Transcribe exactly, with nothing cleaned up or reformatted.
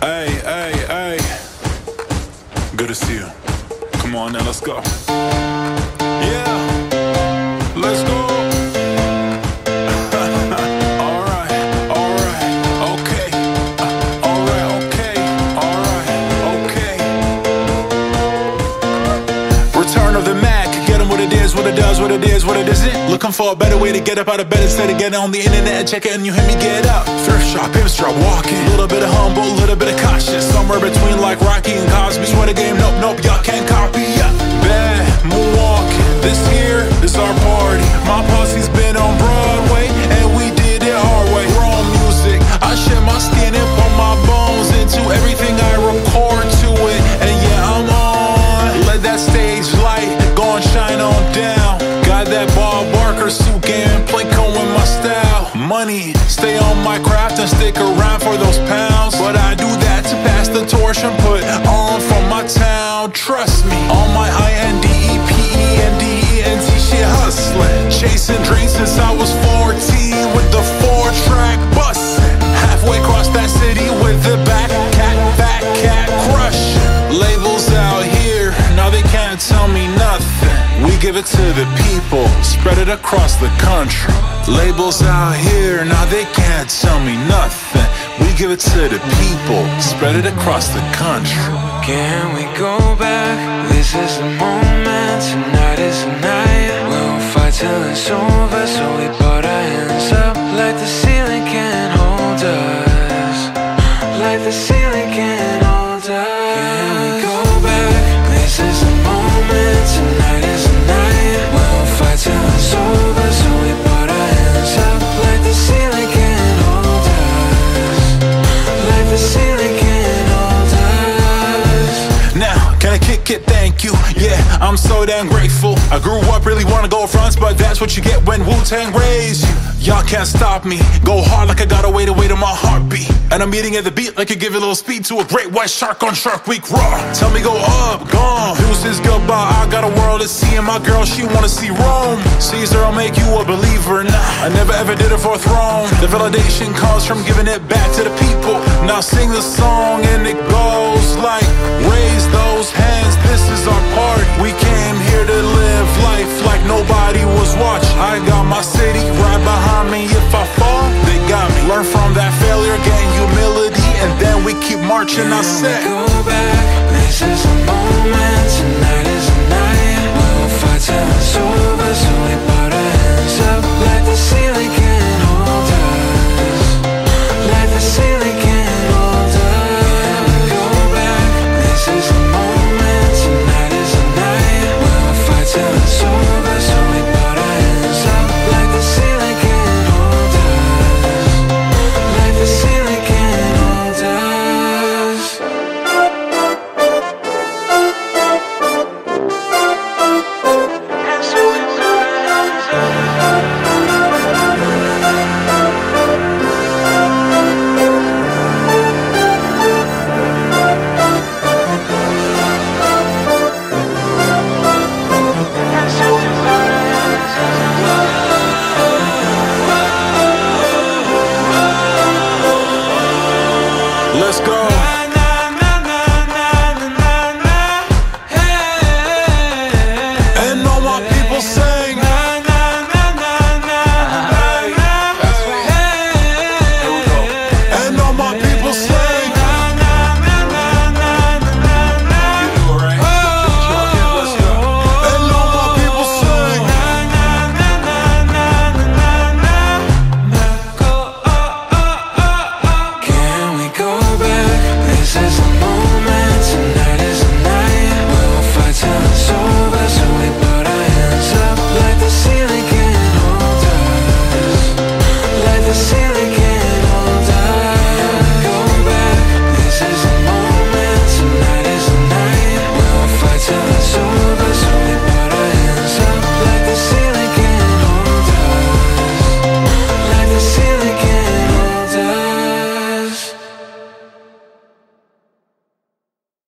Hey, hey, hey. Good to see you. Come on now, let's go. Yeah, let's go. Alright, alright, okay. Uh, alright, okay. Alright, okay. Return of the Mac. Get 'em what it is, what it does, what it is, what it isn't. Looking for a better way to get up out of bed instead of getting on the internet and check it and you hear me get up. Thrift shop, pimp strap, walking. A little bit of humble, a little bit of cautious. Somewhere between like Rocky and Cosby. Swear the game, nope, nope, y'all can't copy. Yeah. Bad moonwalking. This here is our party. My posse's been on Broadway and we did it our way. Raw music, I shed my skin and put my bones into everything I record to it. And yeah, I'm on. Let that stage light go and shine on down. Got that Bob Barker suit game, play cold with my style. Money, stay on my craft and stick around for those pounds. But I do that to pass the torch and put on from my town. Trust me, on my I N D E P E N D E N T shit hustling. Chasing dreams since I was fourteen with the four track bustin'. Halfway across that city with the back cat, fat cat crushing. Labels out here, now they can't tell me nothing. We give it to the people, spread it across the country. Labels out here, now they can't tell me nothing. We give it to the people, spread it across the country. Can we go back? This is the moment, tonight is the night. We'll fight till it's over, so we put our hands up. Like the ceiling can't hold us. Like the ceiling can't hold us. Can we go back? This is the moment, tonight is the night. We'll fight till it's over, so we put our hands up. Like the ceiling can't hold us. Like the ceiling can't hold us. Now, can I kick it? Thank you. Yeah, I'm so damn grateful. I grew up really wanna go fronts, but that's what you get when Wu-Tang raised you. Y'all can't stop me. Go hard like I got away to wait on my heartbeat. And I'm eating at the beat like you give a little speed to a great white shark on Shark Week Raw. Tell me go up, gone. Deuces goodbye. I got a world to see, and my girl, she wanna see Rome. Caesar, I'll make you a believer. Nah, I never ever did it for a throne. The validation comes from giving it back to the people. Now sing the song and it goes like, raise those hands, this is our part. We came here to live life like nobody was watching. I got my city right behind me. If I fall, they got me. Learn from that failure, gain humility, and then we keep marching. I said, go back. This is the moment, tonight is the night. We'll fight till it's over, so we put our hands up. Like the ceiling can't hold us. Like the ceiling can't hold us. Go back. This is the moment, tonight is the night. We'll fight till it's over, so we put our hands up. Like the ceiling can't hold us. Like the ceiling can't hold us. let's go.